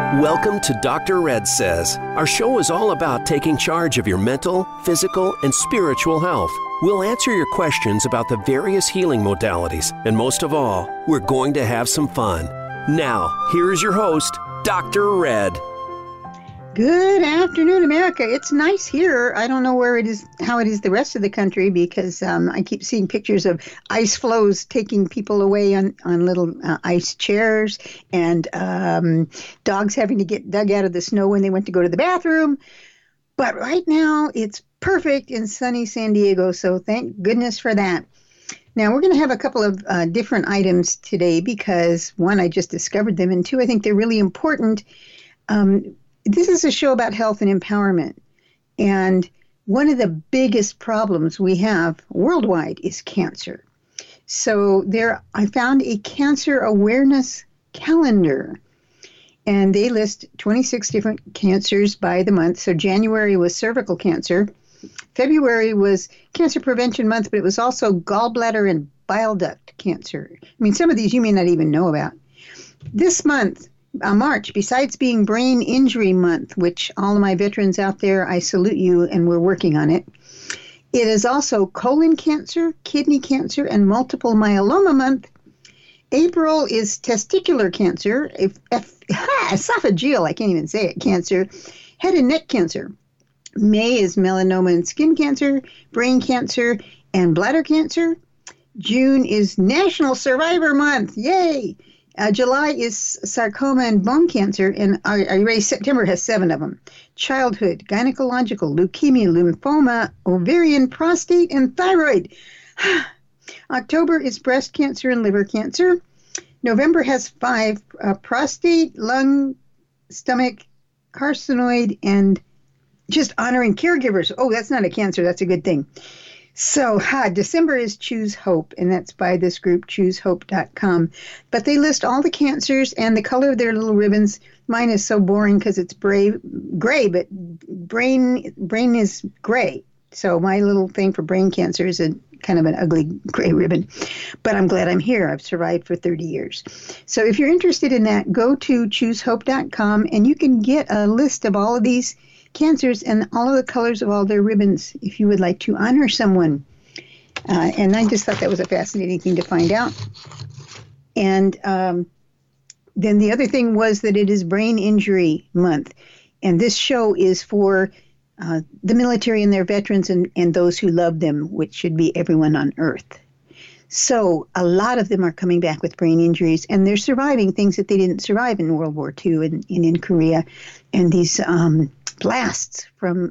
Welcome to Dr. Red Says. Our show is all about taking charge of your mental, physical, and spiritual health. We'll answer your questions about the various healing modalities, and most of all, we're going to have some fun. Now, here is your host, Dr. Red. Good afternoon, America. It's nice here. I don't know where it is, how it is the rest of the country, because I keep seeing pictures of ice floes taking people away on little ice chairs, and dogs having to get dug out of the snow when they went to go to the bathroom. But right now, it's perfect in sunny San Diego, so thank goodness for that. Now, we're going to have a couple of different items today because, one, I just discovered them, and two, I think they're really important. This is a show about health and empowerment. And one of the biggest problems we have worldwide is cancer. So I found a cancer awareness calendar. And they list 26 different cancers by the month. So January was cervical cancer. February was Cancer Prevention Month, but it was also gallbladder and bile duct cancer. I mean, some of these you may not even know about. This month, March, besides being Brain Injury Month, which all of my veterans out there, I salute you, and we're working on it. It is also colon cancer, kidney cancer, and multiple myeloma month. April is testicular cancer, esophageal, I can't even say it, cancer, head and neck cancer. May is melanoma and skin cancer, brain cancer, and bladder cancer. June is National Survivor Month. Yay! July is sarcoma and bone cancer, and are you ready? September has 7 of them. Childhood, gynecological, leukemia, lymphoma, ovarian, prostate, and thyroid. October is breast cancer and liver cancer. November has 5, prostate, lung, stomach, carcinoid, and just honoring caregivers. Oh, that's not a cancer. That's a good thing. So, December is Choose Hope, and that's by this group, choosehope.com. But they list all the cancers and the color of their little ribbons. Mine is so boring because it's gray, but brain is gray. So my little thing for brain cancer is a kind of an ugly gray ribbon. But I'm glad I'm here. I've survived for 30 years. So if you're interested in that, go to choosehope.com, and you can get a list of all of these cancers and all of the colors of all their ribbons if you would like to honor someone. And I just thought that was a fascinating thing to find out. And then the other thing was that it is Brain Injury Month. And this show is for the military and their veterans and those who love them, which should be everyone on Earth. So a lot of them are coming back with brain injuries, and they're surviving things that they didn't survive in World War II and in Korea. And these blasts from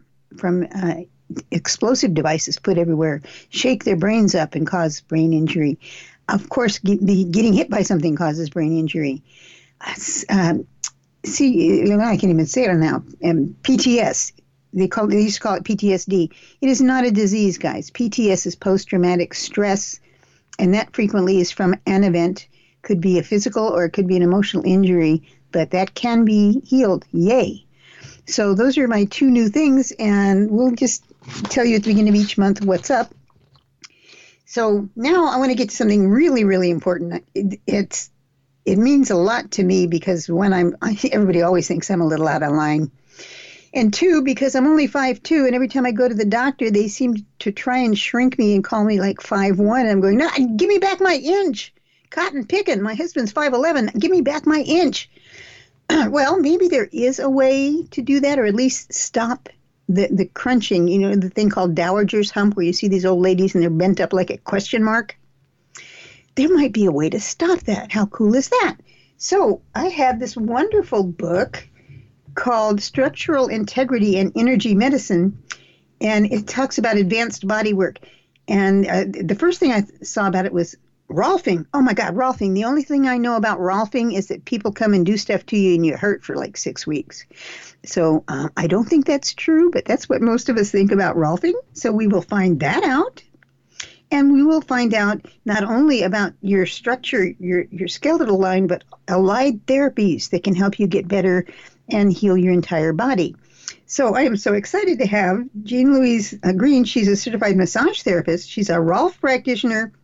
explosive devices put everywhere shake their brains up and cause brain injury. Of course, getting hit by something causes brain injury. I can't even say it now. PTS. They used to call it PTSD. It is not a disease, guys. PTS is post-traumatic stress, and that frequently is from an event. Could be a physical or it could be an emotional injury, but that can be healed. Yay. So those are my 2 new things, and we'll just tell you at the beginning of each month what's up. So now I want to get to something really, really important. It means a lot to me because everybody always thinks I'm a little out of line. And 2, because I'm only 5'2", and every time I go to the doctor, they seem to try and shrink me and call me like 5'1". And I'm going, no, give me back my inch. Cotton picking. My husband's 5'11". Give me back my inch. Well, maybe there is a way to do that, or at least stop the crunching, the thing called dowager's hump, where you see these old ladies and they're bent up like a question mark. There might be a way to stop that. How cool is that? So I have this wonderful book called Structural Integrity and Energy Medicine, and it talks about advanced body work. And the first thing I saw about it was Rolfing. Oh my God, Rolfing. The only thing I know about Rolfing is that people come and do stuff to you and you hurt for like 6 weeks. So I don't think that's true, but that's what most of us think about Rolfing. So we will find that out. And we will find out not only about your structure, your skeletal line, but allied therapies that can help you get better and heal your entire body. So I am so excited to have Jean Louise Green. She's a certified massage therapist. She's a Rolf practitioner,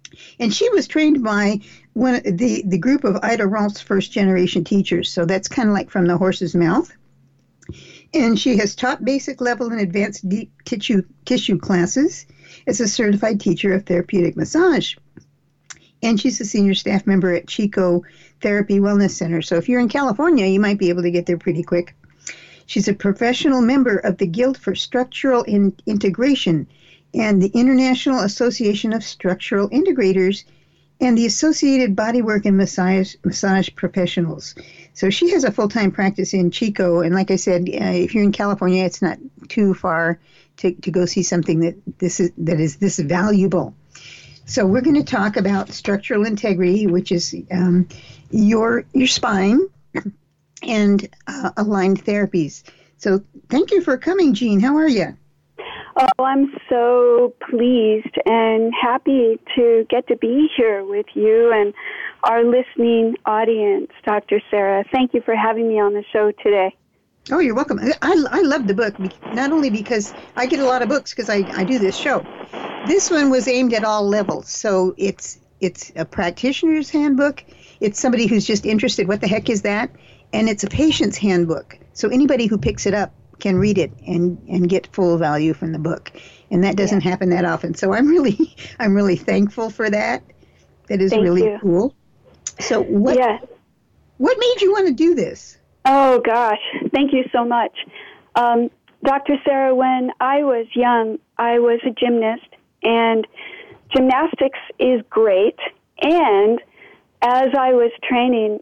And she was trained by the group of Ida Rolf's first generation teachers. So that's kind of like from the horse's mouth. And she has taught basic level and advanced deep tissue classes as a certified teacher of therapeutic massage. And she's a senior staff member at Chico Therapy Wellness Center. So if you're in California, you might be able to get there pretty quick. She's a professional member of the Guild for Structural Integration and the International Association of Structural Integrators and the Associated Bodywork and Massage Professionals. So she has a full-time practice in Chico. And like I said, if you're in California, it's not too far to go see something that is this valuable. So we're going to talk about structural integrity, which is your spine, and aligned therapies. So thank you for coming, Jean. How are you? Oh, I'm so pleased and happy to get to be here with you and our listening audience, Dr. Sarah. Thank you for having me on the show today. Oh, you're welcome. I love the book, not only because I get a lot of books because I do this show. This one was aimed at all levels. So it's a practitioner's handbook. It's somebody who's just interested. What the heck is that? And it's a patient's handbook. So anybody who picks it up can read it and get full value from the book. And that doesn't happen that often. So I'm really thankful for that. That is really cool. So what made you want to do this? Oh, gosh. Thank you so much. Dr. Sarah, when I was young, I was a gymnast, and gymnastics is great. And as I was training,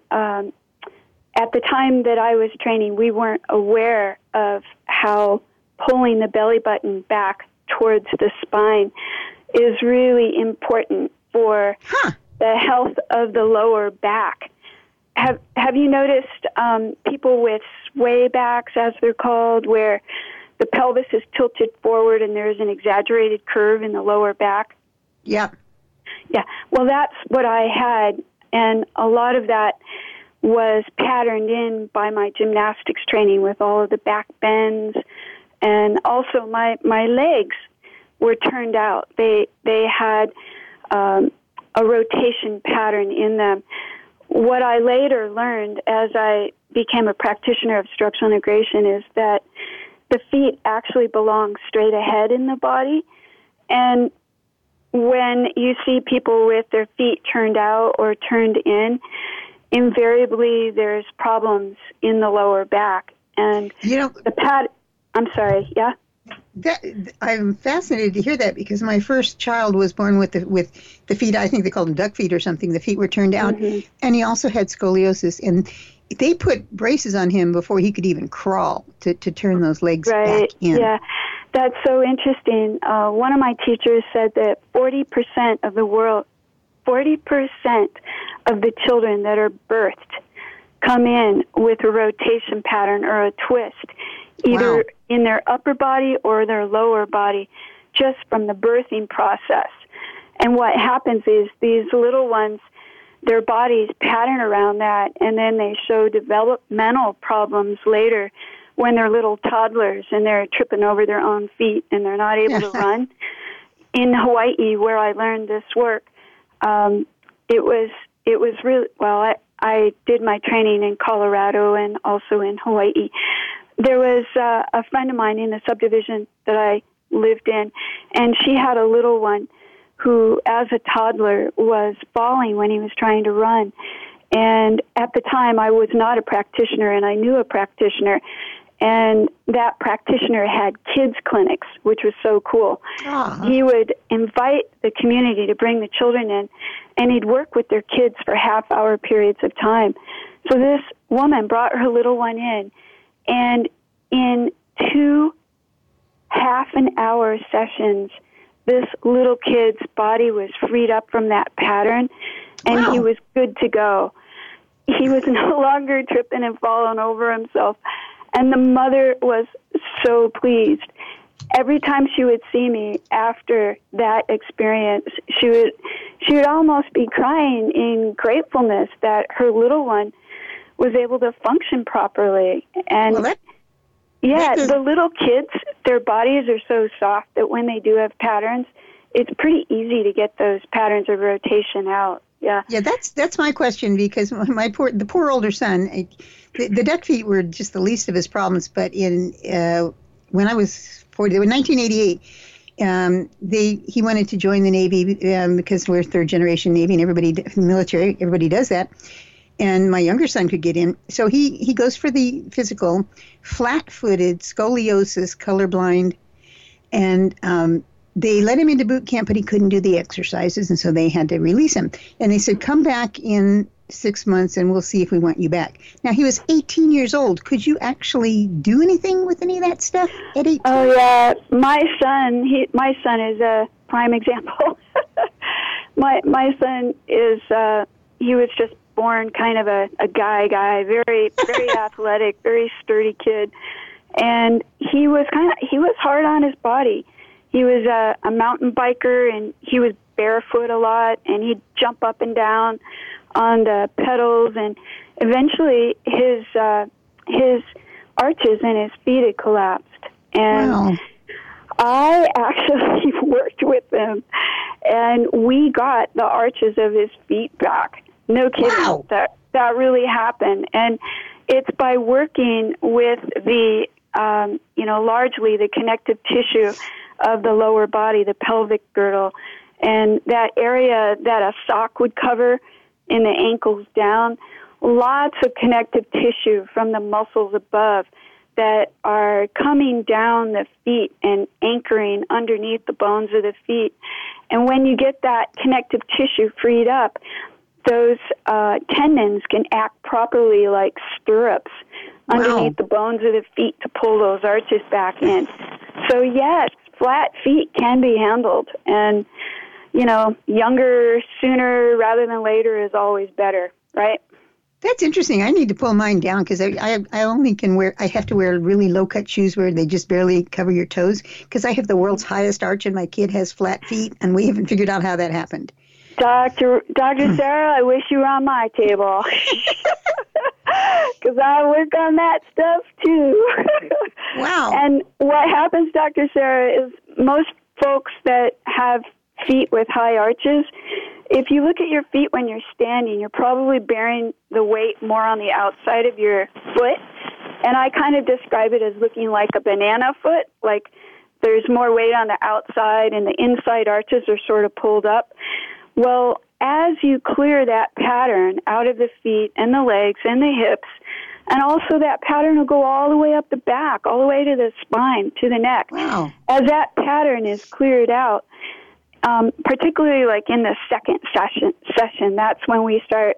at the time that I was training, we weren't aware of how pulling the belly button back towards the spine is really important for the health of the lower back. Have you noticed people with sway backs, as they're called, where the pelvis is tilted forward and there's an exaggerated curve in the lower back? Yep. Yeah. Well, that's what I had, and a lot of that was patterned in by my gymnastics training with all of the back bends, and also my legs were turned out. They had a rotation pattern in them. What I later learned as I became a practitioner of structural integration is that the feet actually belong straight ahead in the body. And when you see people with their feet turned out or turned in, invariably there's problems in the lower back. And I'm sorry, yeah? I'm fascinated to hear that, because my first child was born with the feet, I think they called them duck feet or something. The feet were turned out, and he also had scoliosis, and they put braces on him before he could even crawl to turn those legs back in. Yeah, that's so interesting. One of my teachers said that 40% of the children that are birthed come in with a rotation pattern or a twist, either in their upper body or their lower body, just from the birthing process. And what happens is these little ones, their bodies pattern around that, and then they show developmental problems later when they're little toddlers and they're tripping over their own feet and they're not able to run. In Hawaii, where I learned this work, it was really, well, I did my training in Colorado and also in Hawaii. There was a friend of mine in the subdivision that I lived in, and she had a little one who, as a toddler, was falling when he was trying to run. And at the time, I was not a practitioner, and I knew a practitioner. And that practitioner had kids' clinics, which was so cool. He would invite the community to bring the children in, and he'd work with their kids for half-hour periods of time. So this woman brought her little one in, and in 2 half-an-hour sessions, this little kid's body was freed up from that pattern, and he was good to go. He was no longer tripping and falling over himself. And the mother was so pleased. Every time she would see me after that experience, she would almost be crying in gratefulness that her little one was able to function properly. And the little kids, their bodies are so soft that when they do have patterns, it's pretty easy to get those patterns of rotation out. Yeah. Yeah, that's my question, because the poor older son, the duck feet were just the least of his problems. But when I was 40, in 1988, he wanted to join the Navy because we're third generation Navy, and everybody does that. And my younger son could get in, so he goes for the physical, flat-footed, scoliosis, colorblind, and they let him into boot camp, but he couldn't do the exercises, and so they had to release him. And they said, come back in 6 months, and we'll see if we want you back. Now, he was 18 years old. Could you actually do anything with any of that stuff at 18? Oh, yeah. My son is a prime example. my son is, he was just born kind of a guy, very, very athletic, very sturdy kid. And he was hard on his body. He was a mountain biker, and he was barefoot a lot, and he'd jump up and down on the pedals, and eventually his arches in his feet had collapsed. And wow. I actually worked with him, and we got the arches of his feet back. No kidding. Wow. That really happened. And it's by working with the, largely the connective tissue of the lower body, the pelvic girdle, and that area that a sock would cover in the ankles down, lots of connective tissue from the muscles above that are coming down the feet and anchoring underneath the bones of the feet. And when you get that connective tissue freed up, those tendons can act properly like stirrups underneath the bones of the feet to pull those arches back in. So yes, flat feet can be handled, and younger, sooner rather than later is always better, right? That's interesting. I need to pull mine down, because I have to wear really low-cut shoes where they just barely cover your toes, because I have the world's highest arch and my kid has flat feet, and we haven't figured out how that happened. Dr. Sarah, I wish you were on my table, because I work on that stuff too. Wow. And what happens, Dr. Sarah, is most folks that have feet with high arches, if you look at your feet when you're standing, you're probably bearing the weight more on the outside of your foot. And I kind of describe it as looking like a banana foot, like there's more weight on the outside and the inside arches are sort of pulled up. Well, as you clear that pattern out of the feet and the legs and the hips, and also that pattern will go all the way up the back, all the way to the spine, to the neck. Wow. As that pattern is cleared out, particularly like in the second session, that's when we start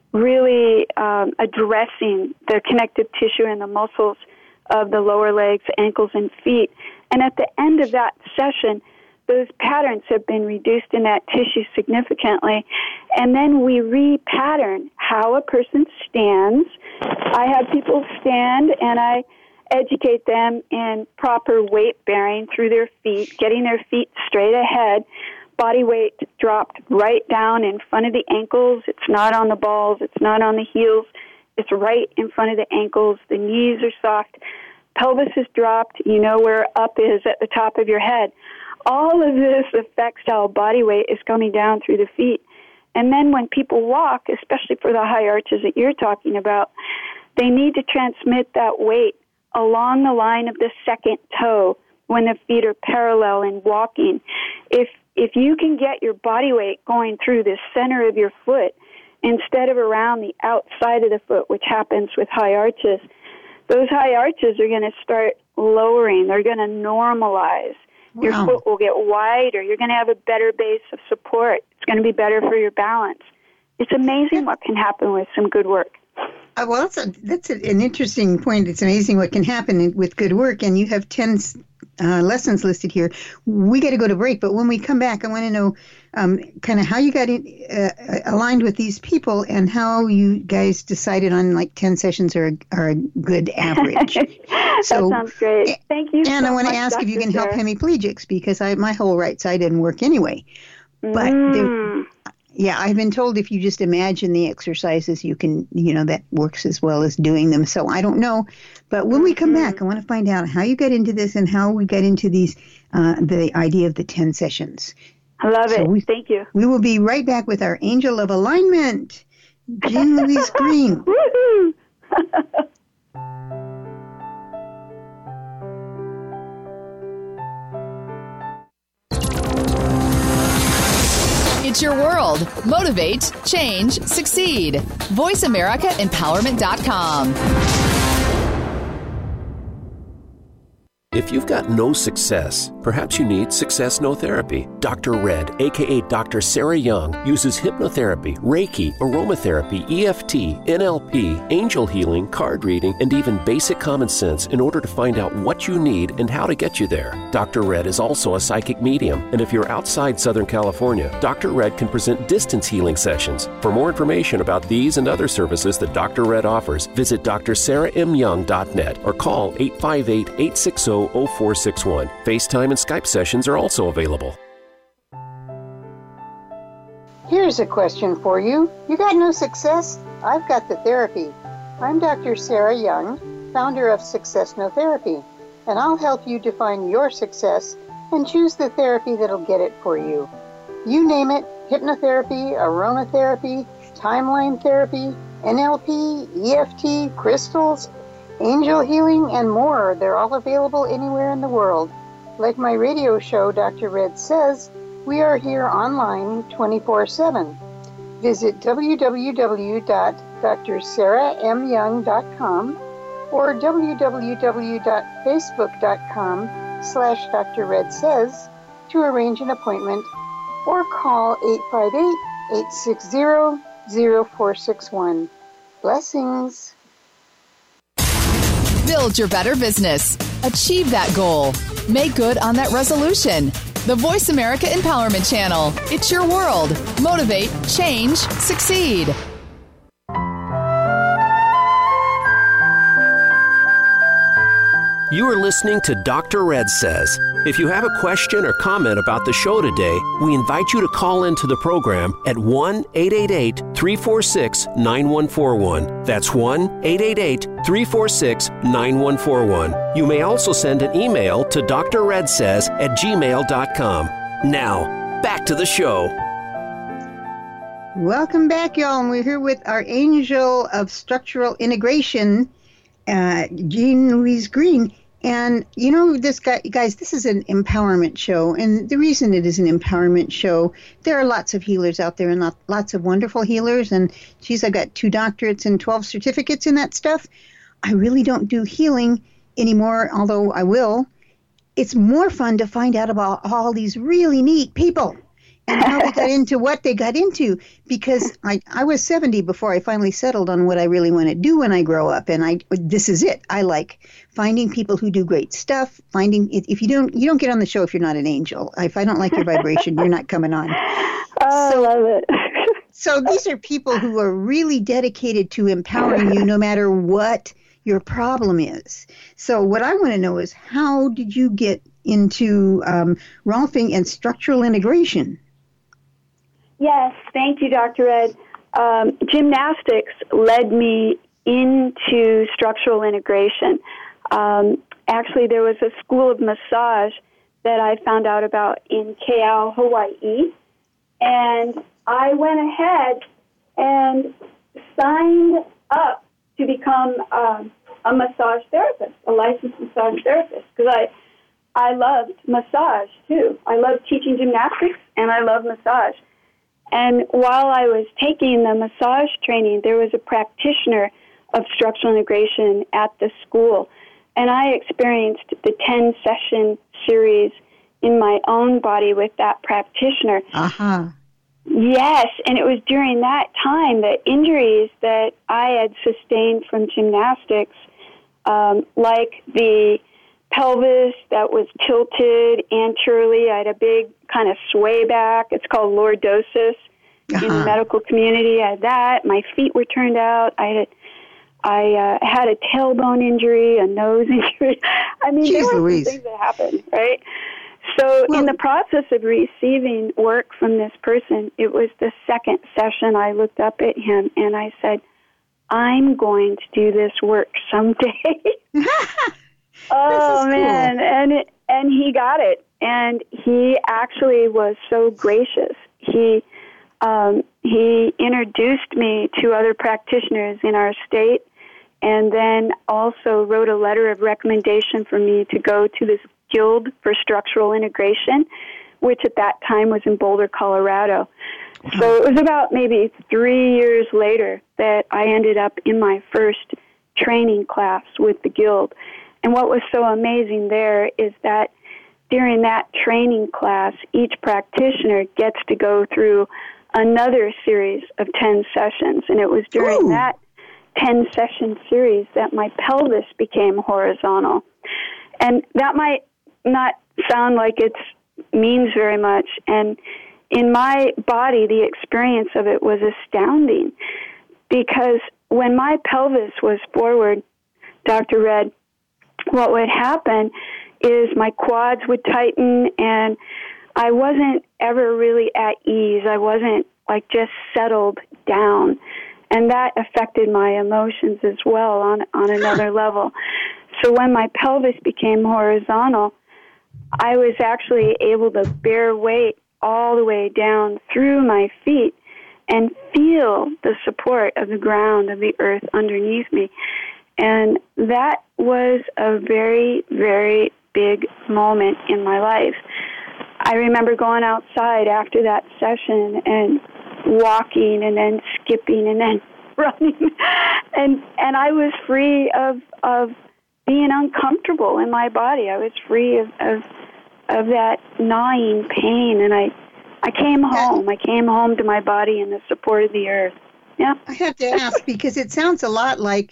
really addressing the connective tissue and the muscles of the lower legs, ankles, and feet. And at the end of that session, those patterns have been reduced in that tissue significantly. And then we re-pattern how a person stands. I have people stand, and I educate them in proper weight bearing through their feet, getting their feet straight ahead, body weight dropped right down in front of the ankles. It's not on the balls. It's not on the heels. It's right in front of the ankles. The knees are soft. Pelvis is dropped. You know where up is at the top of your head. All of this affects how body weight is coming down through the feet. And then when people walk, especially for the high arches that you're talking about, they need to transmit that weight along the line of the second toe when the feet are parallel in walking. If you can get your body weight going through the center of your foot instead of around the outside of the foot, which happens with high arches, those high arches are going to start lowering. They're going to normalize. Wow. Your foot will get wider. You're going to have a better base of support. It's going to be better for your balance. It's amazing what can happen with some good work. Well, that's an interesting point. It's amazing what can happen with good work, and you have 10 lessons listed here. We got to go to break, but when we come back, I want to know kind of how you got aligned with these people and how you guys decided on like 10 sessions are a good average. That sounds great. Thank you. And so I want to much, ask Dr. if you can Sarah. help hemiplegics, because my whole right side didn't work anyway. But yeah, I've been told if you just imagine the exercises, you can, that works as well as doing them. So I don't know. But when we come back, I want to find out how you got into this and how we got into these, the idea of the 10 sessions. I love it. Thank you. We will be right back with our Angel of Alignment, Jean Louise Green. Woohoo! It's your world. Motivate, change, succeed. VoiceAmericaEmpowerment.com. If you've got no success, perhaps you need Success No Therapy. Dr. Red, a.k.a. Dr. Sarah Young, uses hypnotherapy, Reiki, aromatherapy, EFT, NLP, angel healing, card reading, and even basic common sense in order to find out what you need and how to get you there. Dr. Red is also a psychic medium, and if you're outside Southern California, Dr. Red can present distance healing sessions. For more information about these and other services that Dr. Red offers, visit drsarahmyoung.net or call 858-860-0461. FaceTime and Skype sessions are also available. Here's a question for you. You got no success? I've got the therapy. I'm Dr. Sarah Young, founder of Success No Therapy, and I'll help you define your success and choose the therapy that'll get it for you. You name it, hypnotherapy, aromatherapy, timeline therapy, NLP, EFT, crystals, angel healing, and more. They're all available anywhere in the world. Like my radio show, Dr. Red Says, we are here online 24/7. Visit www.drsarahmyoung.com or www.facebook.com/Dr. Red Says to arrange an appointment or call 858-860-0461. Blessings. Build your better business. Achieve that goal. Make good on that resolution. The Voice America Empowerment Channel. It's your world. Motivate, change, succeed. You are listening to Dr. Red Says. If you have a question or comment about the show today, we invite you to call into the program at 1-888-346-9141. That's 1-888-346-9141. You may also send an email to drredsays@gmail.com. Now, back to the show. Welcome back, y'all. And we're here with our Angel of Structural Integration, Jean Louise Green. And you know, this guy, guys, this is an empowerment show. And the reason it is an empowerment show, there are lots of healers out there and lots of wonderful healers. And geez, I've got 2 doctorates and 12 certificates in that stuff. I really don't do healing anymore, although I will. It's more fun to find out about all these really neat people and how they got into what they got into, because I was 70 before I finally settled on what I really want to do when I grow up, and this is it. I like finding people who do great stuff. If you don't get on the show if you're not an angel. If I don't like your vibration, you're not coming on. Oh, I love it. So these are people who are really dedicated to empowering you no matter what your problem is. So what I want to know is, how did you get into Rolfing and structural integration? Yes, thank you, Dr. Ed. Gymnastics led me into structural integration. Actually, there was a school of massage that I found out about in Ka'au, Hawaii, and I went ahead and signed up to become a massage therapist, a licensed massage therapist, because I loved massage, too. I loved teaching gymnastics, and I love massage. And while I was taking the massage training, there was a practitioner of structural integration at the school. And I experienced the 10-session series in my own body with that practitioner. Uh-huh. Yes, and it was during that time that injuries that I had sustained from gymnastics, like the pelvis that was tilted anteriorly. I had a big kind of sway back. It's called lordosis in the medical community. I had that. My feet were turned out. I had a tailbone injury, a nose injury. I mean, there were some things that happened, right? So in the process of receiving work from this person, it was the second session I looked up at him and I said, I'm going to do this work someday. Oh, man. Cool. And he got it. and he actually was so gracious. He introduced me to other practitioners in our state, and then also wrote a letter of recommendation for me to go to this Guild for Structural Integration, which at that time was in Boulder, Colorado. So it was about maybe 3 years later that I ended up in my first training class with the Guild. And what was so amazing there is that during that training class, each practitioner gets to go through another series of 10 sessions. And it was during that 10-session series that my pelvis became horizontal. And that might not sound like it means very much. And in my body, the experience of it was astounding, because when my pelvis was forward, Dr. Red, what would happen is my quads would tighten, and I wasn't ever really at ease. I wasn't like just settled down, and that affected my emotions as well on another level. So when my pelvis became horizontal, I was actually able to bear weight all the way down through my feet and feel the support of the ground, of the earth underneath me. And that was a very, very big moment in my life. I remember going outside after that session and walking and then skipping and then running. And I was free of being uncomfortable in my body. I was free of that gnawing pain, and I came home. I came home to my body and the support of the earth. Yeah. I have to ask, because it sounds a lot like,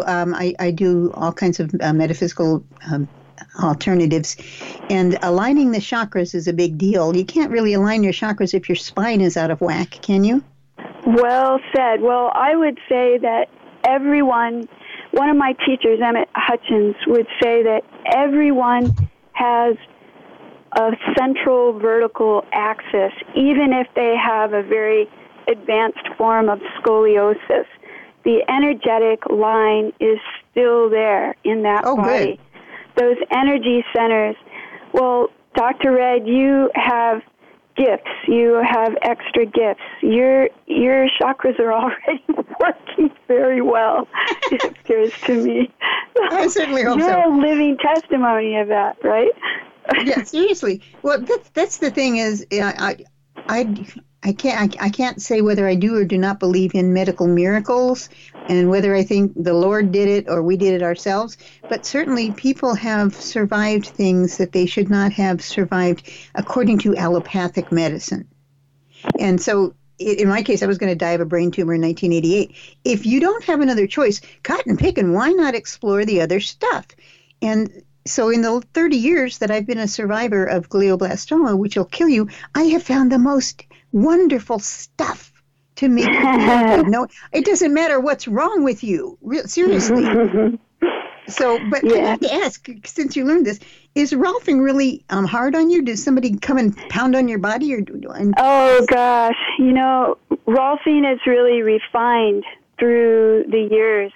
I do all kinds of metaphysical alternatives, and aligning the chakras is a big deal. You can't really align your chakras if your spine is out of whack, can you? Well said. Well, I would say that everyone, one of my teachers, Emmett Hutchins, would say that everyone has a central vertical axis, even if they have a very advanced form of scoliosis. The energetic line is still there in that body. Good. Those energy centers. Well, Dr. Red, you have gifts. You have extra gifts. Your chakras are already working very well, it appears to me. I certainly hope so. You're a living testimony of that, right? Yeah, seriously. Well, that's the thing is, I can't say whether I do or do not believe in medical miracles, and whether I think the Lord did it or we did it ourselves. But certainly, people have survived things that they should not have survived according to allopathic medicine. And so, in my case, I was going to die of a brain tumor in 1988. If you don't have another choice, cut and pick, and why not explore the other stuff? And so in the 30 years that I've been a survivor of glioblastoma, which will kill you, I have found the most wonderful stuff to make you feel good. No, it doesn't matter what's wrong with you. Seriously. So, but I have to ask, since you learned this, is Rolfing really hard on you? Does somebody come and pound on your body? Oh, gosh. Rolfing is really refined through the years.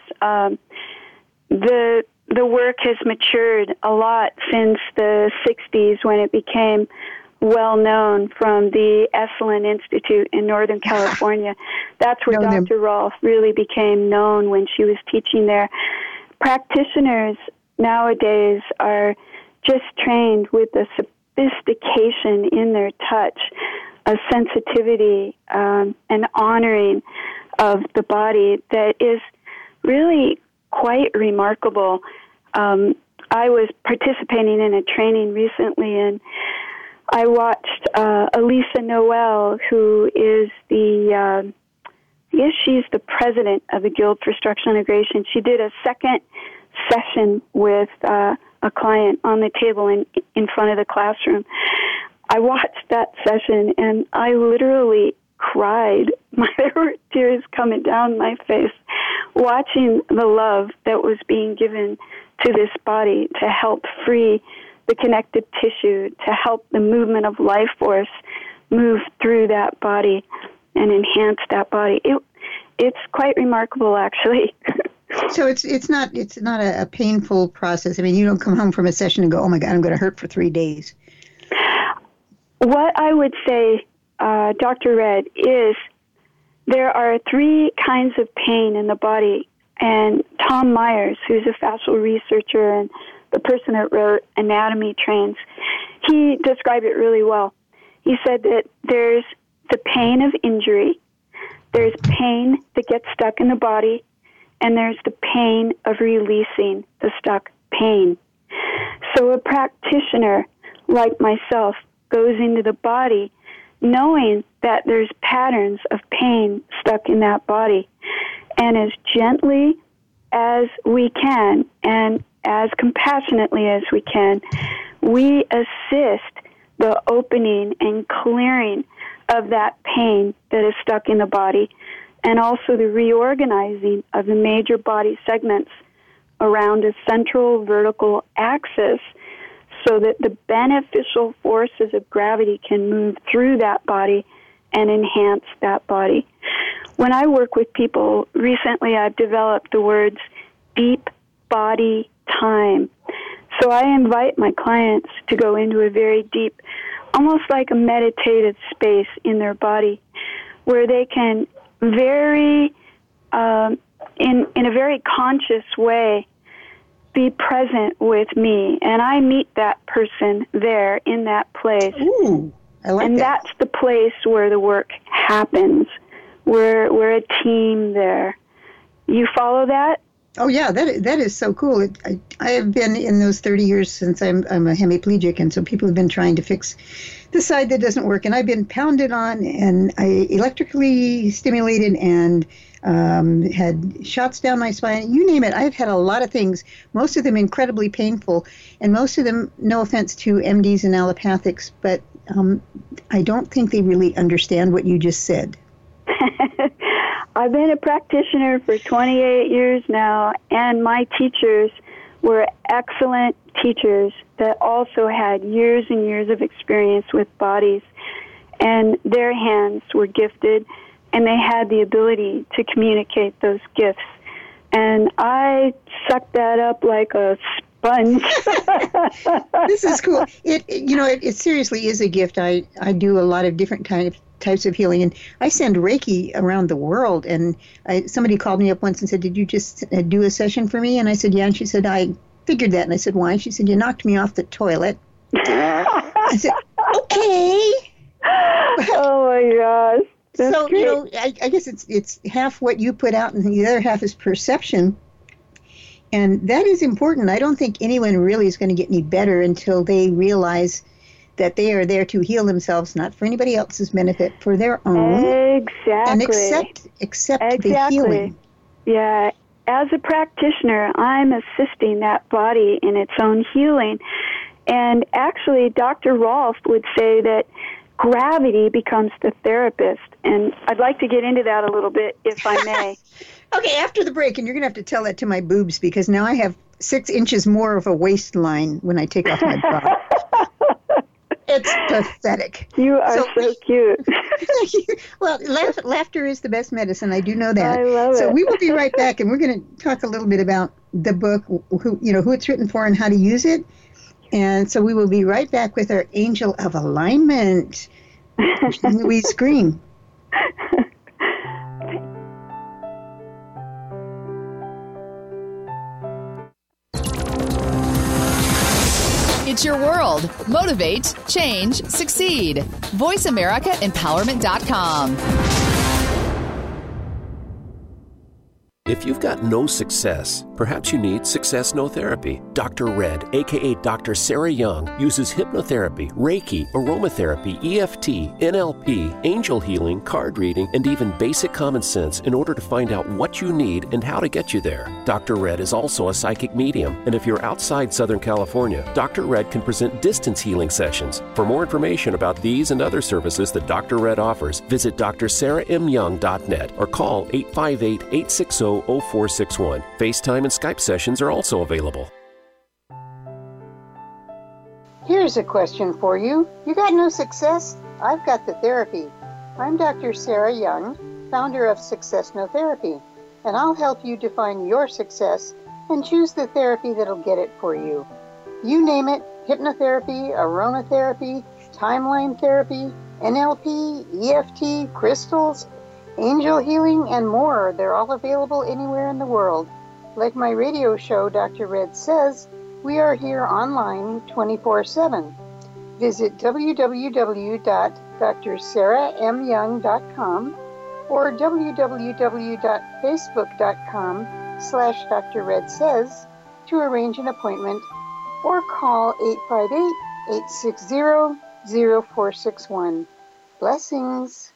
The work has matured a lot since the 60s, when it became well known from the Esalen Institute in Northern California. That's where Dr. Rolf really became known, when she was teaching there. Practitioners nowadays are just trained with a sophistication in their touch, a sensitivity, an honoring of the body that is really quite remarkable. I was participating in a training recently, and I watched Elisa Noel, who is I guess she's the president of the Guild for Structural Integration. She did a second session with a client on the table in front of the classroom. I watched that session, and I literally cried. There were tears coming down my face, watching the love that was being given to this body to help free the connective tissue, to help the movement of life force move through that body and enhance that body. It's quite remarkable, actually. So it's not a painful process. I mean, you don't come home from a session and go, oh my God, I'm going to hurt for 3 days. What I would say, Dr. Red, is there are 3 kinds of pain in the body. And Tom Myers, who's a fascial researcher and the person that wrote Anatomy Trains, he described it really well. He said that there's the pain of injury, there's pain that gets stuck in the body, and there's the pain of releasing the stuck pain. So a practitioner like myself goes into the body knowing that there's patterns of pain stuck in that body. And as gently as we can and as compassionately as we can, we assist the opening and clearing of that pain that is stuck in the body, and also the reorganizing of the major body segments around a central vertical axis so that the beneficial forces of gravity can move through that body and enhance that body. When I work with people, recently I've developed the words deep body time. So I invite my clients to go into a very deep, almost like a meditative space in their body where they can in a very conscious way be present with me, and I meet that person there in that place. Ooh, I like that. And that's the place where the work happens. We're a team there. You follow that? Oh yeah, that is so cool. I have been in those 30 years since I'm a hemiplegic, and so people have been trying to fix the side that doesn't work, and I've been pounded on and electrically stimulated and had shots down my spine. You name it. I've had a lot of things, most of them incredibly painful, and most of them, no offense to MDs and allopathics, but I don't think they really understand what you just said. I've been a practitioner for 28 years now, and my teachers were excellent teachers that also had years and years of experience with bodies, and their hands were gifted, and they had the ability to communicate those gifts. And I sucked that up like a sponge. This is cool. It seriously is a gift. I do a lot of different types of healing, and I send Reiki around the world. And somebody called me up once and said, "Did you just do a session for me?" And I said, "Yeah." And she said, "I figured that." And I said, "Why?" She said, "You knocked me off the toilet." I said, "Okay." Oh my gosh. That's so great. I guess it's half what you put out, and the other half is perception. And that is important. I don't think anyone really is going to get any better until they realize that they are there to heal themselves, not for anybody else's benefit, for their own. Exactly. And accept the healing. Yeah. As a practitioner, I'm assisting that body in its own healing. And actually, Dr. Rolf would say that gravity becomes the therapist. And I'd like to get into that a little bit, if I may. Okay, after the break, and you're going to have to tell that to my boobs, because now I have 6 inches more of a waistline when I take off my bra. It's pathetic. You are so cute. Well, laughter is the best medicine. I do know that. I love it. So we will be right back, and we're going to talk a little bit about the book, who it's written for, and how to use it. And so we will be right back with our Angel of Alignment, Louise Green. It's your world. Motivate, change, succeed. VoiceAmericaEmpowerment.com. If you've got no success, perhaps you need Success No Therapy. Dr. Red, a.k.a. Dr. Sarah Young, uses hypnotherapy, Reiki, aromatherapy, EFT, NLP, angel healing, card reading, and even basic common sense in order to find out what you need and how to get you there. Dr. Red is also a psychic medium, and if you're outside Southern California, Dr. Red can present distance healing sessions. For more information about these and other services that Dr. Red offers, visit drsarahmyoung.net or call 858-860-0461. FaceTime and Skype sessions are also available. Here's a question for you. You got no success? I've got the therapy. I'm Dr. Sarah Young, founder of Success No Therapy, and I'll help you define your success and choose the therapy that'll get it for you. You name it: hypnotherapy, aromatherapy, timeline therapy, NLP, EFT, crystals, angel healing, and more. They're all available anywhere in the world. Like my radio show, Dr. Red Says, we are here online 24/7. Visit www.drsarahmyoung.com or www.facebook.com/Dr. Red Says to arrange an appointment, or call 858-860-0461. Blessings.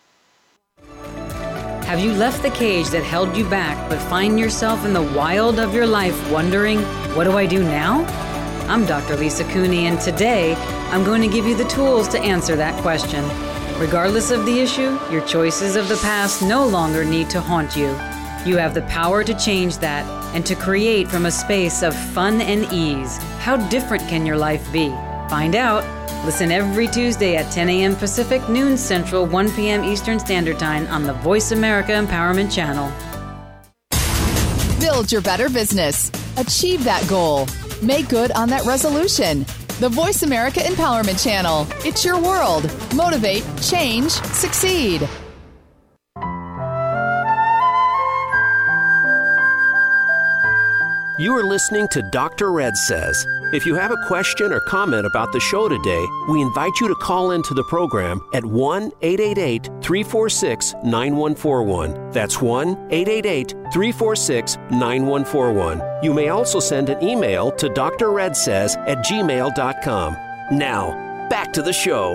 Have you left the cage that held you back but find yourself in the wild of your life wondering, what do I do now? I'm Dr. Lisa Cooney, and today I'm going to give you the tools to answer that question. Regardless of the issue, your choices of the past no longer need to haunt you. You have the power to change that and to create from a space of fun and ease. How different can your life be? Find out. Listen every Tuesday at 10 a.m. Pacific, noon Central, 1 p.m. Eastern Standard Time on the Voice America Empowerment Channel. Build your better business. Achieve that goal. Make good on that resolution. The Voice America Empowerment Channel. It's your world. Motivate, change, succeed. You are listening to Dr. Red Says. If you have a question or comment about the show today, we invite you to call into the program at 1-888-346-9141. That's 1-888-346-9141. You may also send an email to drredsays@gmail.com. Now, back to the show.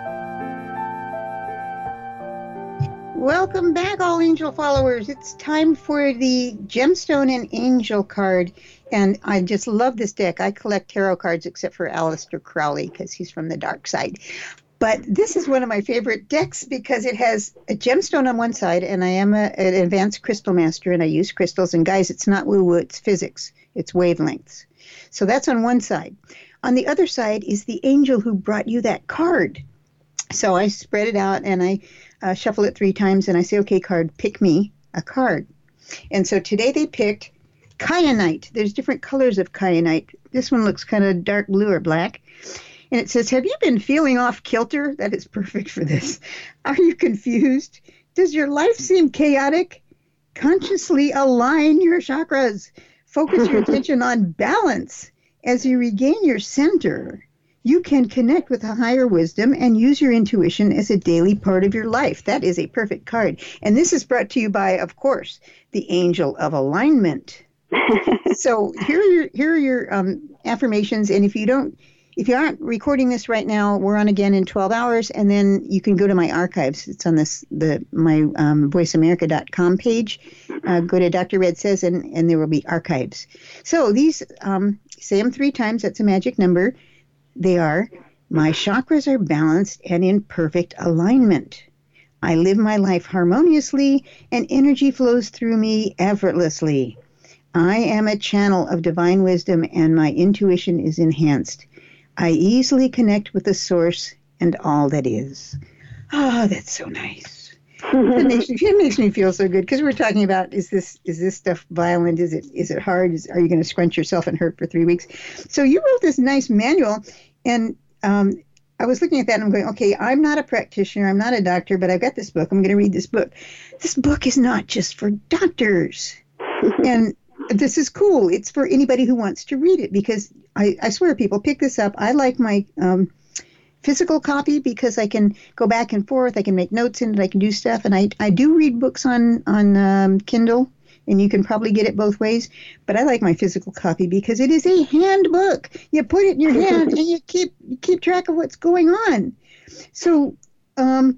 Welcome back, all angel followers. It's time for the Gemstone and Angel card. And I just love this deck. I collect tarot cards except for Aleister Crowley because he's from the dark side. But this is one of my favorite decks because it has a gemstone on one side, and I am an advanced crystal master, and I use crystals. And guys, it's not woo-woo, it's physics. It's wavelengths. So that's on one side. On the other side is the angel who brought you that card. So I spread it out, and I shuffle it 3 times, and I say, okay, card, pick me a card. And so today they picked kyanite. There's different colors of kyanite. This one looks kind of dark blue or black. And it says, have you been feeling off kilter? That is perfect for this. Are you confused? Does your life seem chaotic? Consciously align your chakras. Focus your attention on balance. As you regain your center, you can connect with a higher wisdom and use your intuition as a daily part of your life. That is a perfect card. And this is brought to you by, of course, the Angel of Alignment. So here are your affirmations. And if you aren't recording this right now, we're on again in 12 hours, and then you can go to my archives. It's on my voiceamerica.com page. Go to Dr. Red Says, and there will be archives. So these, say them 3 times. That's a magic number. They are, my chakras are balanced and in perfect alignment. I live my life harmoniously and energy flows through me effortlessly. I am a channel of divine wisdom and my intuition is enhanced. I easily connect with the source and all that is. Oh, that's so nice. It makes me feel so good because we're talking about, is this stuff violent? Is it hard? Are you going to scrunch yourself and hurt for 3 weeks? So you wrote this nice manual, and I was looking at that and I'm going, okay, I'm not a practitioner, I'm not a doctor, but I've got this book. I'm going to read this book. This book is not just for doctors. And this is cool. It's for anybody who wants to read it because I swear, people, pick this up. I like my physical copy because I can go back and forth. I can make notes in it. I can do stuff. And I do read books on Kindle, and you can probably get it both ways. But I like my physical copy because it is a handbook. You put it in your hand and you keep track of what's going on. So, and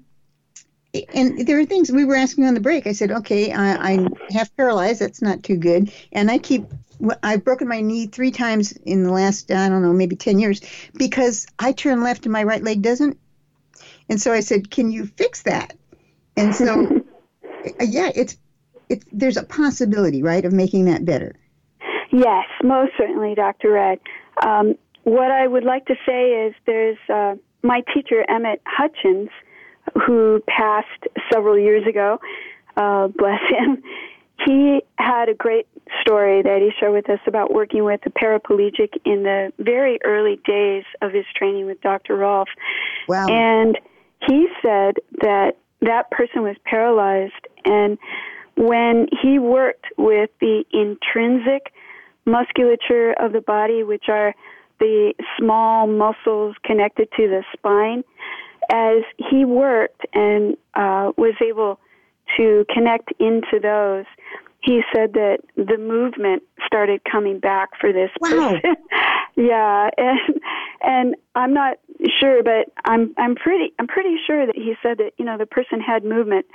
there are things we were asking on the break. I said, okay, I'm half paralyzed. That's not too good. And I've broken my knee 3 times in the last, I don't know, maybe 10 years because I turn left and my right leg doesn't. And so I said, can you fix that? And so, yeah, there's a possibility, right, of making that better. Yes, most certainly, Dr. Red. What I would like to say is there's my teacher, Emmett Hutchins, who passed several years ago, bless him. He had a great story that he shared with us about working with a paraplegic in the very early days of his training with Dr. Rolf. Wow. And he said that that person was paralyzed, and when he worked with the intrinsic musculature of the body, which are the small muscles connected to the spine, as he worked and was able to connect into those, he said that the movement started coming back for this person. Yeah, and I'm not sure, but I'm pretty sure that he said that the person had movement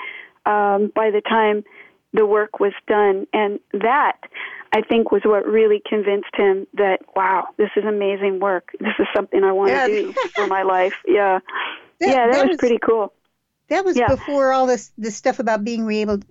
by the time the work was done, and that I think was what really convinced him that, wow, this is amazing work. This is something I want to do for my life. Yeah, that was pretty cool. That was before all this stuff about being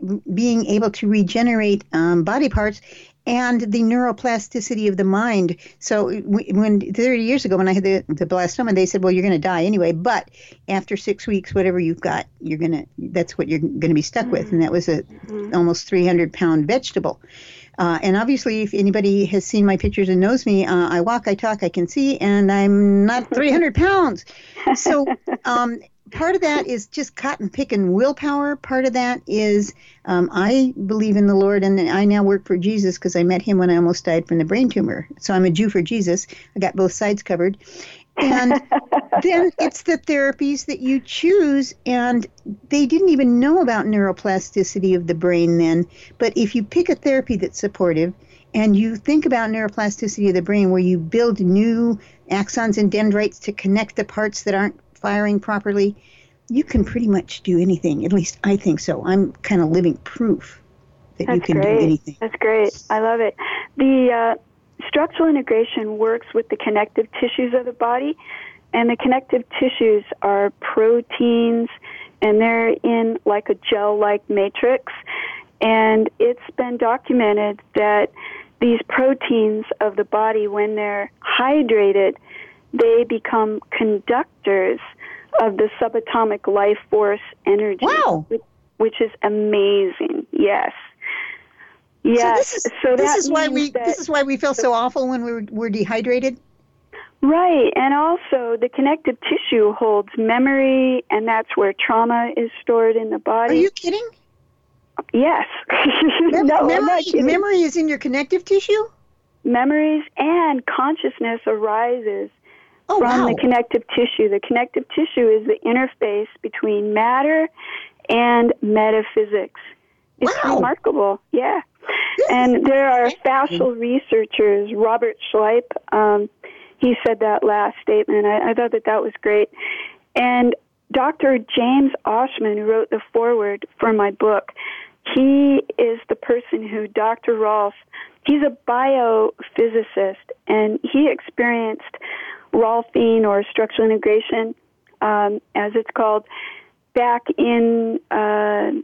able to regenerate body parts and the neuroplasticity of the mind. So when 30 years ago, when I had the blastoma, they said, well, you're going to die anyway, but after 6 weeks, whatever you've got, that's what you're going to be stuck with. And that was a almost 300-pound vegetable. And obviously, if anybody has seen my pictures and knows me, I walk, I talk, I can see, and I'm not 300 pounds. So part of that is just cotton picking willpower. Part of that is I believe in the Lord, and I now work for Jesus because I met him when I almost died from the brain tumor. So I'm a Jew for Jesus. I got both sides covered. And then it's the therapies that you choose, and they didn't even know about neuroplasticity of the brain then. But if you pick a therapy that's supportive and you think about neuroplasticity of the brain where you build new axons and dendrites to connect the parts that aren't firing properly, you can pretty much do anything. At least I think so. I'm kind of living proof that you can do anything. That's great. I love it. The structural integration works with the connective tissues of the body, and the connective tissues are proteins, and they're in like a gel-like matrix. And it's been documented that these proteins of the body, when they're hydrated, they become conductors of the subatomic life force energy. Wow. Which is amazing. Yes. Yes. So this is why we feel so awful when we're dehydrated. Right, and also the connective tissue holds memory, and that's where trauma is stored in the body. Are you kidding? Yes. Memory is in your connective tissue? Memories and consciousness arises from the connective tissue. The connective tissue is the interface between matter and metaphysics. It's remarkable, yeah. And there are fascial researchers, Robert Schleip, he said that last statement. I thought that was great. And Dr. James Oshman, who wrote the foreword for my book, he is the person who Dr. Rolf, he's a biophysicist, and he experienced Rolfing, or structural integration, as it's called, back in the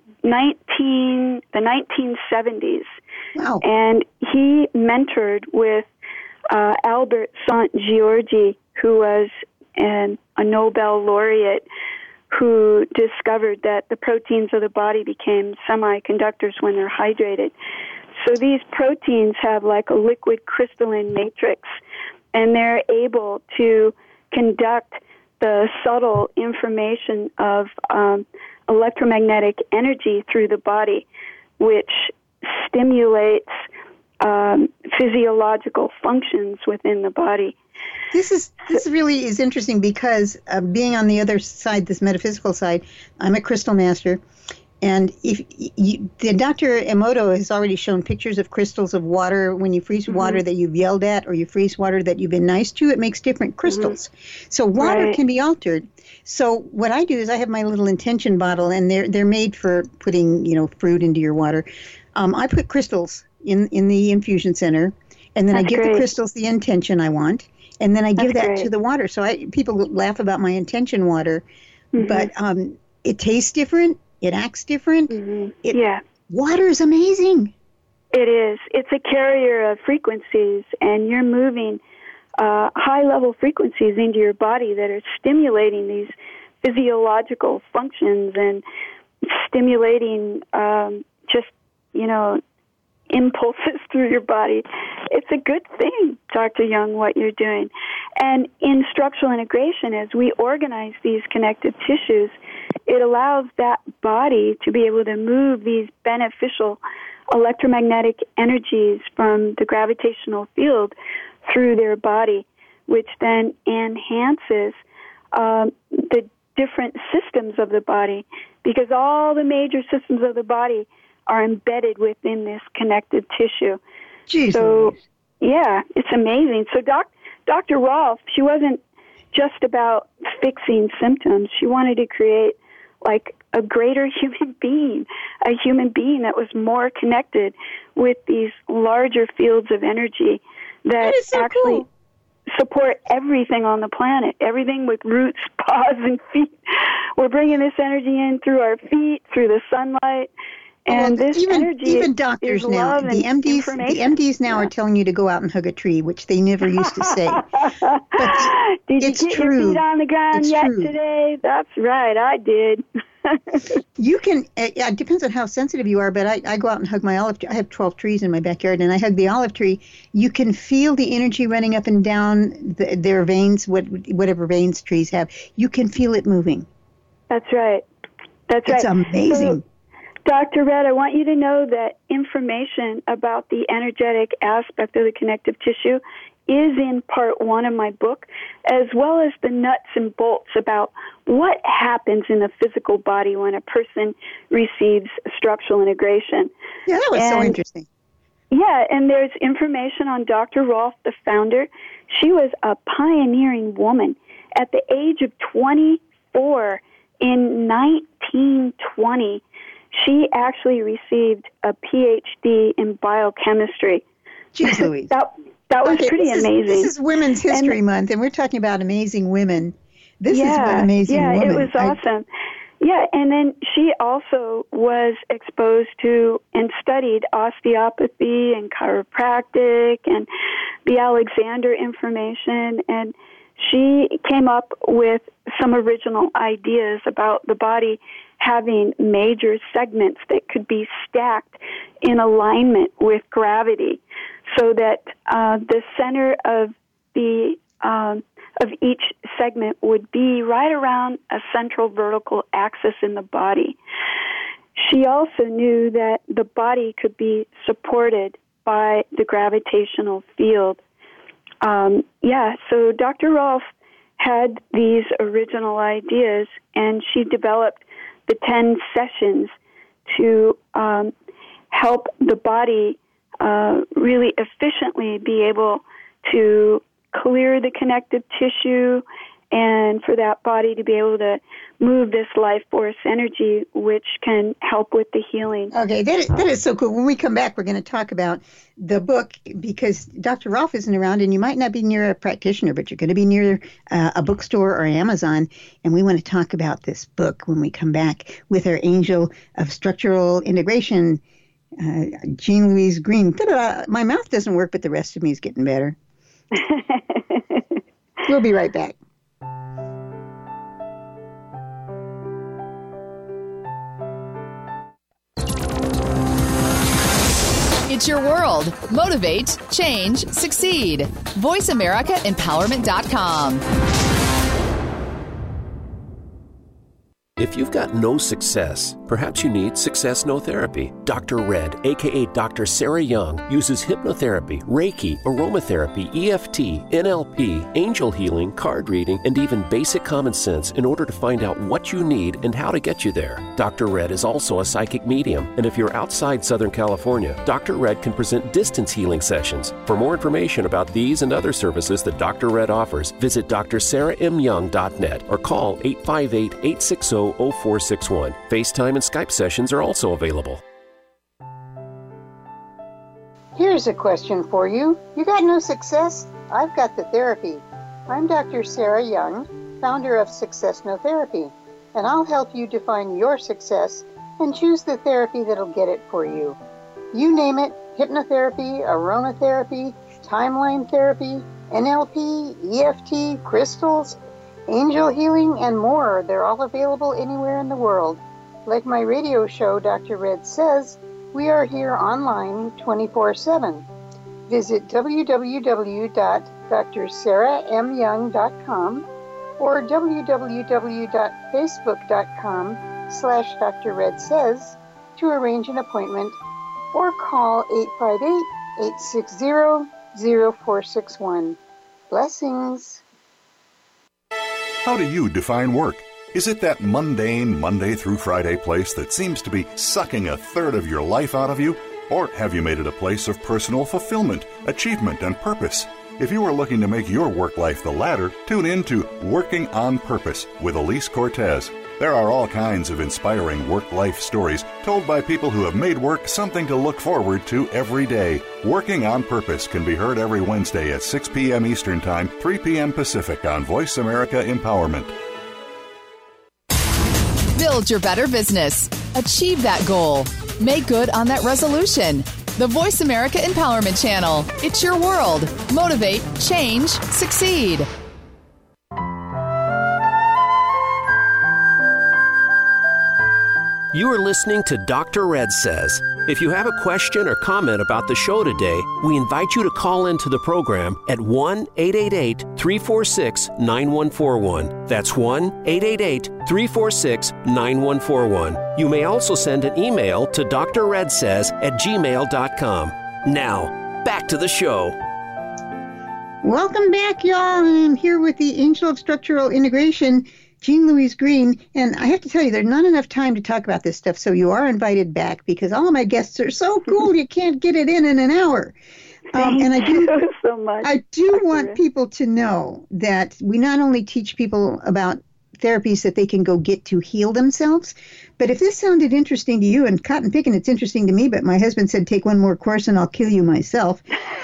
1970s. Wow. And he mentored with Albert Szent-Györgyi, who was a Nobel laureate, who discovered that the proteins of the body became semiconductors when they're hydrated. So these proteins have like a liquid crystalline matrix, and they're able to conduct the subtle information of electromagnetic energy through the body, which stimulates physiological functions within the body. This really is interesting because being on the other side, this metaphysical side, I'm a crystal master, and the Dr. Emoto has already shown pictures of crystals of water. When you freeze water that you've yelled at, or you freeze water that you've been nice to, it makes different crystals. So water can be altered. So what I do is I have my little intention bottle, and they're made for putting fruit into your water. I put crystals in the infusion center, and then I give the crystals the intention I want, and then I give that to the water. So people laugh about my intention water, but it tastes different. It acts different. Water is amazing. It is. It's a carrier of frequencies, and you're moving high-level frequencies into your body that are stimulating these physiological functions and stimulating impulses through your body. It's a good thing, Dr. Young, what you're doing. And in structural integration, as we organize these connective tissues, it allows that body to be able to move these beneficial electromagnetic energies from the gravitational field through their body, which then enhances the different systems of the body, because all the major systems of the body are embedded within this connective tissue. Jeez. So, yeah, it's amazing. So Dr. Rolf, she wasn't just about fixing symptoms. She wanted to create like a greater human being that was more connected with these larger fields of energy that so actually cool. support everything on the planet, everything with roots, paws, and feet. We're bringing this energy in through our feet, through the sunlight. And this energy even doctors is now, love the and MDs now are telling you to go out and hug a tree, which they never used to say. But did you it's get true. your feet on the ground It's yet true. today? That's right, I did. You can, it depends on how sensitive you are, but I go out and hug my olive tree. I have 12 trees in my backyard, and I hug the olive tree. You can feel the energy running up and down their veins, whatever veins trees have. You can feel it moving. That's right. That's right. It's amazing. So, Dr. Red, I want you to know that information about the energetic aspect of the connective tissue is in part 1 of my book, as well as the nuts and bolts about what happens in the physical body when a person receives structural integration. Yeah, that was so interesting. Yeah, and there's information on Dr. Rolf, the founder. She was a pioneering woman. At the age of 24 in 1920, she actually received a PhD in biochemistry. Jeez Louise. That was pretty amazing. This is Women's History Month, and we're talking about amazing women. This is one amazing woman. Yeah, it was awesome. Yeah, and then she also was exposed to and studied osteopathy and chiropractic and the Alexander information, and she came up with some original ideas about the body having major segments that could be stacked in alignment with gravity, so that the center of each segment would be right around a central vertical axis in the body. She also knew that the body could be supported by the gravitational field. So Dr. Rolf had these original ideas, and she developed the 10 sessions to help the body really efficiently be able to clear the connective tissue, and for that body to be able to move this life force energy, which can help with the healing. Okay, that is so cool. When we come back, we're going to talk about the book, because Dr. Rolf isn't around, and you might not be near a practitioner, but you're going to be near a bookstore or Amazon, and we want to talk about this book when we come back with our angel of structural integration, Jean Louise Green. My mouth doesn't work, but the rest of me is getting better. We'll be right back. It's your world. Motivate, change, succeed. VoiceAmericaEmpowerment.com. If you've got no success, perhaps you need Success No Therapy. Dr. Red, a.k.a. Dr. Sarah Young, uses hypnotherapy, Reiki, aromatherapy, EFT, NLP, angel healing, card reading, and even basic common sense in order to find out what you need and how to get you there. Dr. Red is also a psychic medium, and if you're outside Southern California, Dr. Red can present distance healing sessions. For more information about these and other services that Dr. Red offers, visit drsarahmyoung.net or call 858-860-0461. FaceTime and Skype sessions are also available. Here's a question for you. You got no success? I've got the therapy. I'm Dr. Sarah Young, founder of Success No Therapy, and I'll help you define your success and choose the therapy that'll get it for you. You name it: hypnotherapy, aromatherapy, timeline therapy, NLP, EFT, crystals, angel healing, and more. They're all available anywhere in the world. Like my radio show, Dr. Red Says, we are here online 24/7. Visit www.drsarahmyoung.com or www.facebook.com/Dr. Red Says to arrange an appointment, or call 858-860-0461. Blessings. How do you define work? Is it that mundane Monday through Friday place that seems to be sucking a third of your life out of you? Or have you made it a place of personal fulfillment, achievement, and purpose? If you are looking to make your work life the latter, tune in to Working on Purpose with Elise Cortez. There are all kinds of inspiring work-life stories told by people who have made work something to look forward to every day. Working on Purpose can be heard every Wednesday at 6 p.m. Eastern Time, 3 p.m. Pacific on Voice America Empowerment. Build your better business. Achieve that goal. Make good on that resolution. The Voice America Empowerment Channel. It's your world. Motivate, change, succeed. You are listening to Dr. Red Says. If you have a question or comment about the show today, we invite you to call into the program at 1-888-346-9141. That's 1-888-346-9141. You may also send an email to drredsays@gmail.com. Now, back to the show. Welcome back, y'all. I'm here with the Angel of Structural Integration, Jean Louise Green, and I have to tell you, there's not enough time to talk about this stuff, so you are invited back because all of my guests are so cool, you can't get it in an hour. And I do so much. I do want people to know that we not only teach people about therapies that they can go get to heal themselves, but if this sounded interesting to you, and cotton picking, it's interesting to me, but my husband said, take one more course and I'll kill you myself.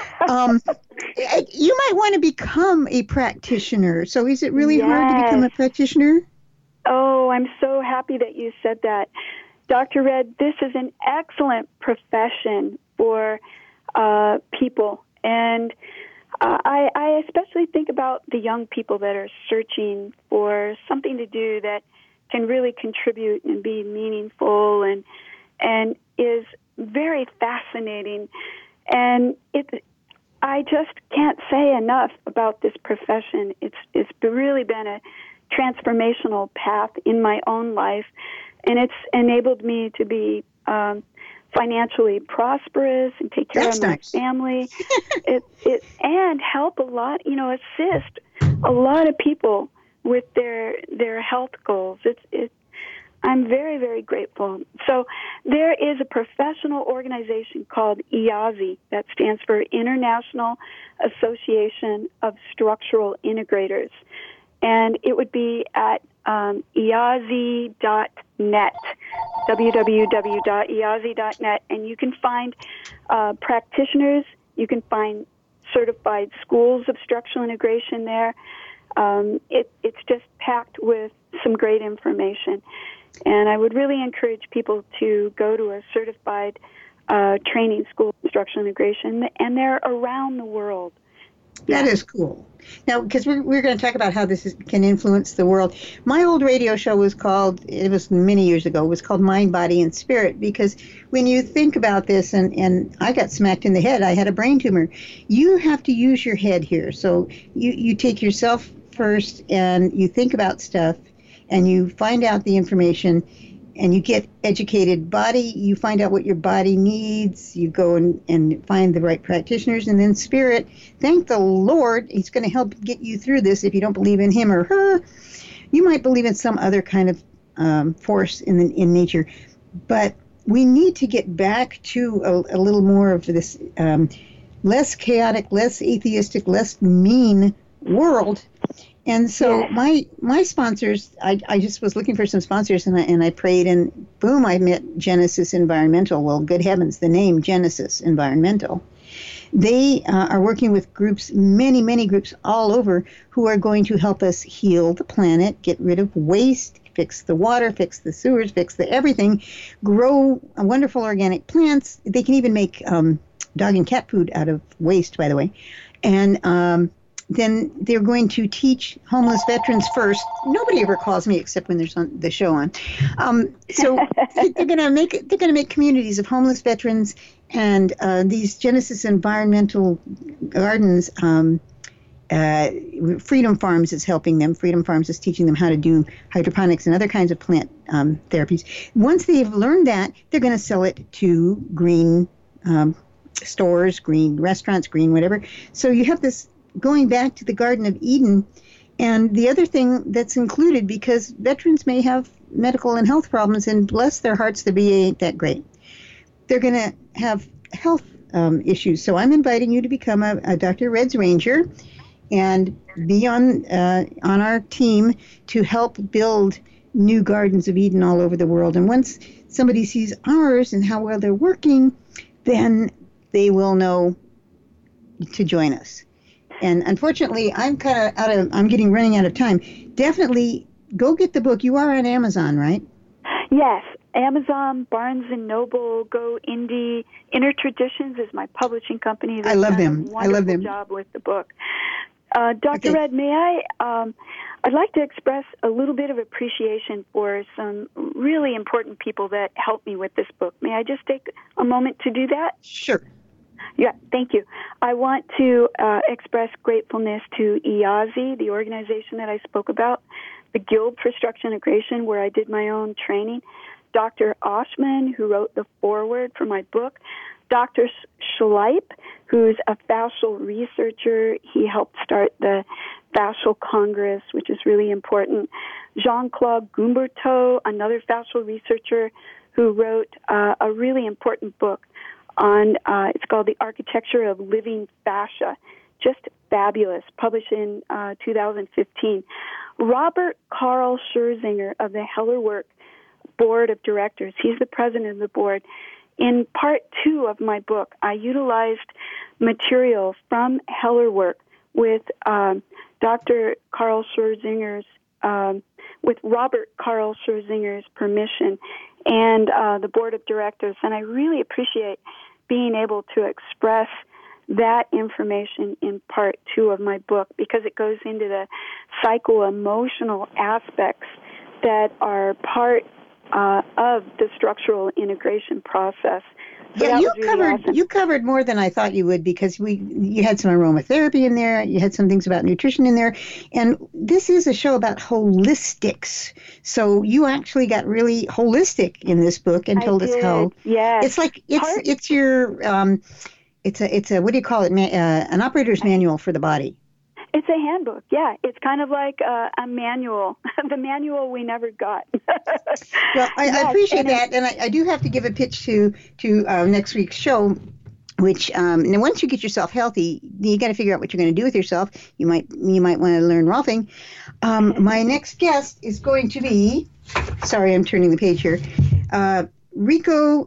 You might want to become a practitioner. So is it really hard to become a practitioner? Oh, I'm so happy that you said that. Dr. Red, this is an excellent profession for people. And I especially think about the young people that are searching for something to do that can really contribute and be meaningful and is very fascinating. And I just can't say enough about this profession. It's really been a transformational path in my own life, and it's enabled me to be financially prosperous and take care of my family. And help a lot, assist a lot of people with their health goals. I'm very, very grateful. So there is a professional organization called IASI, that stands for International Association of Structural Integrators. And it would be at IASI.net, www.iazi.net. And you can find practitioners, you can find certified schools of structural integration there. It's just packed with some great information. And I would really encourage people to go to a certified training school of structural integration, and they're around the world. That is cool. Now, because we're going to talk about how this can influence the world. My old radio show was many years ago, was called Mind, Body, and Spirit, because when you think about this, and I got smacked in the head, I had a brain tumor, you have to use your head here. So you take yourself first, and you think about stuff, and you find out the information, and you get educated. Body, you find out what your body needs. You go and find the right practitioners. And then spirit, thank the Lord, he's going to help get you through this. If you don't believe in him or her, you might believe in some other kind of force in nature. But we need to get back to a little more of this less chaotic, less atheistic, less mean world. And so my sponsors, I just was looking for some sponsors, and I prayed, and boom, I met Genesis Environmental. Well, good heavens, the name Genesis Environmental. They are working with groups, many, many groups all over, who are going to help us heal the planet, get rid of waste, fix the water, fix the sewers, fix the everything, grow wonderful organic plants. They can even make dog and cat food out of waste, by the way. And then they're going to teach homeless veterans first. Nobody ever calls me except when there's on the show on. So they're going to make communities of homeless veterans, and these Genesis Environmental Gardens. Freedom Farms is helping them. Freedom Farms is teaching them how to do hydroponics and other kinds of plant therapies. Once they've learned that, they're going to sell it to green stores, green restaurants, green whatever. So you have this going back to the Garden of Eden. And the other thing that's included, because veterans may have medical and health problems, and bless their hearts, the VA ain't that great. They're going to have health issues. So I'm inviting you to become a Dr. Red's Ranger and be on our team to help build new Gardens of Eden all over the world. And once somebody sees ours and how well they're working, then they will know to join us. And unfortunately, I'm kind of running out of time. Definitely go get the book. You are on Amazon, right? Yes. Amazon, Barnes & Noble, Go Indie. Inner Traditions is my publishing company. I love them. I love them. Job with the book. Dr. Red, may I'd like to express a little bit of appreciation for some really important people that helped me with this book. May I just take a moment to do that? Sure. Yeah, thank you. I want to express gratefulness to IAZI, the organization that I spoke about, the Guild for Structural Integration, where I did my own training, Dr. Oshman, who wrote the foreword for my book, Dr. Schleip, who's a fascial researcher. He helped start the Fascial Congress, which is really important. Jean-Claude Gumberto, another fascial researcher who wrote a really important book on, it's called The Architecture of Living Fascia. Just fabulous, published in 2015. Robert Carl Scherzinger of the Hellerwerk Board of Directors. He's the president of the board. In part 2 of my book, I utilized material from Hellerwerk with Dr. Carl Scherzinger's, with Robert Carl Scherzinger's permission and the board of directors. And I really appreciate being able to express that information in part 2 of my book, because it goes into the psycho-emotional aspects that are part of the structural integration process. So yeah, you covered more than I thought you would, because you had some aromatherapy in there, you had some things about nutrition in there, and this is a show about holistics. So you actually got really holistic in this book and told us how. Yes. It's like it's your it's a what do you call it? An operator's manual for the body. It's a handbook, yeah. It's kind of like a manual, the manual we never got. Well, I appreciate that, and I do have to give a pitch to next week's show, which now once you get yourself healthy, you got to figure out what you're going to do with yourself. You might want to learn Rolfing. My next guest is going to be, sorry, I'm turning the page here, Rico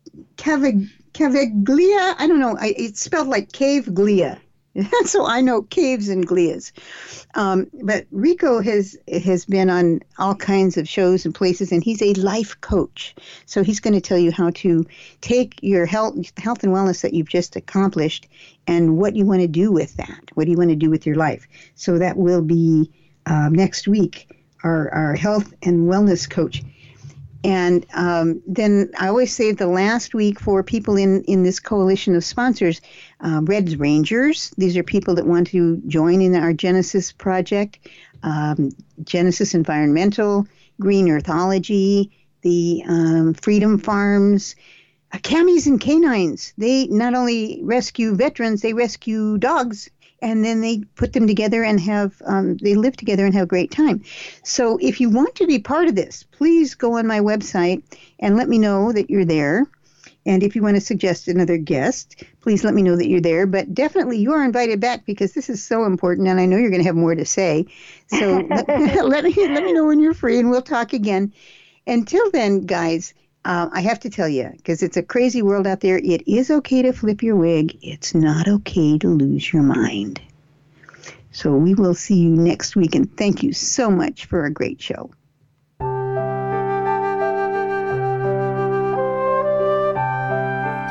Cavaglia. I don't know. It's spelled like cave glia. So I know caves and glias. But Rico has been on all kinds of shows and places, and he's a life coach. So he's going to tell you how to take your health and wellness that you've just accomplished and what you want to do with that. What do you want to do with your life? So that will be next week, our health and wellness coach. And then I always save the last week for people in this coalition of sponsors, Red's Rangers. These are people that want to join in our Genesis project, Genesis Environmental, Green Earthology, the Freedom Farms, Camis and Canines. They not only rescue veterans, they rescue dogs. And then they put them together and they live together and have a great time. So if you want to be part of this, please go on my website and let me know that you're there. And if you want to suggest another guest, please let me know that you're there. But definitely you are invited back, because this is so important, and I know you're going to have more to say. So let me know when you're free, and we'll talk again. Until then, guys, I have to tell you, because it's a crazy world out there, it is okay to flip your wig. It's not okay to lose your mind. So we will see you next week, and thank you so much for a great show.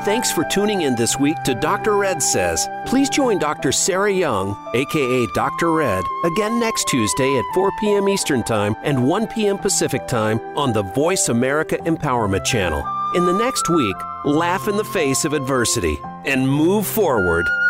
thanks for tuning in this week to Dr. Red Says. Please join Dr. Sarah Young, aka Dr. Red, again next Tuesday at 4 p.m. Eastern Time and 1 p.m. Pacific Time on the Voice America Empowerment Channel. In the next week, laugh in the face of adversity and move forward.